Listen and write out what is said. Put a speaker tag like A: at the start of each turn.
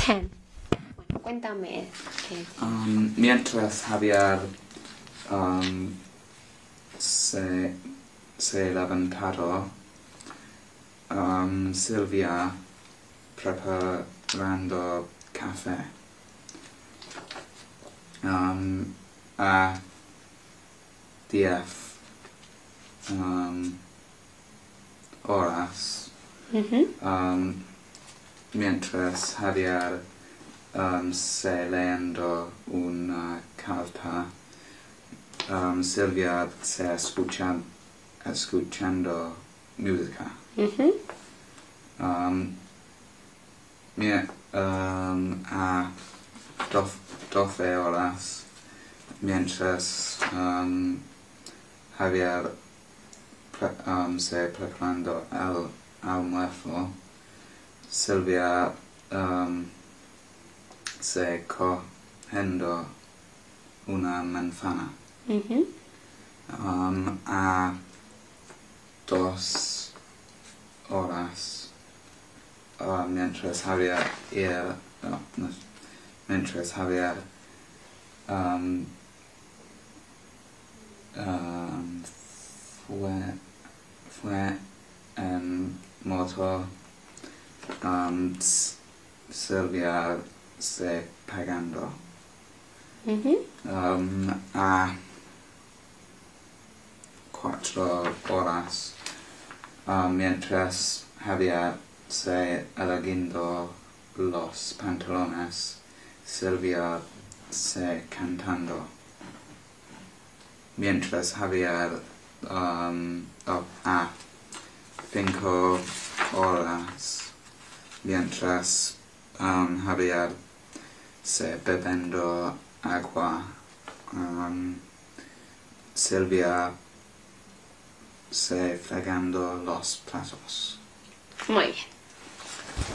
A: Ken. Bueno, cuéntame.
B: Mientras Javier se levantado, Silvia preparando café. A 10 horas, mientras Javier se leyendo una carta, Silvia se escuchando música. A 12 horas, mientras Javier se preparando el almuerzo, Silvia se cogiendo una manzana. A 2 horas, mientras Javier fue en moto, Silvia se pagando. A 4 horas, mientras Javier se eligiendo los pantalones, Silvia se cantando. Mientras Javier a 5 horas, mientras Javier se bebiendo agua, Silvia se fregando los platos.
A: Muy bien.